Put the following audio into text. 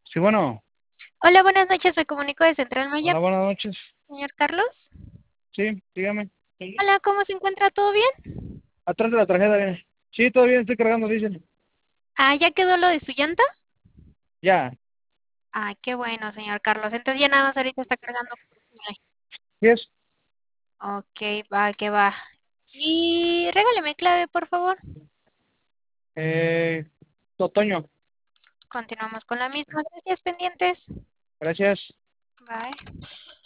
Sí, bueno, Hola, buenas noches. Me comunico de Central Maya. hola, buenas noches. Señor Carlos. Sí, dígame. Sí. Hola, ¿cómo se encuentra? ¿Todo bien? Atrás de la tarjeta viene. Sí, todo bien, estoy cargando, dicen. Ah, ¿ya quedó lo de su llanta? Ya. Ah, qué bueno, señor Carlos. Entonces ya nada más ahorita está cargando combustible. ¿Qué es? Ok, va, que va. Y regáleme clave, por favor. Eh, Otoño. Continuamos con la misma. Gracias, pendientes. Gracias. Bye.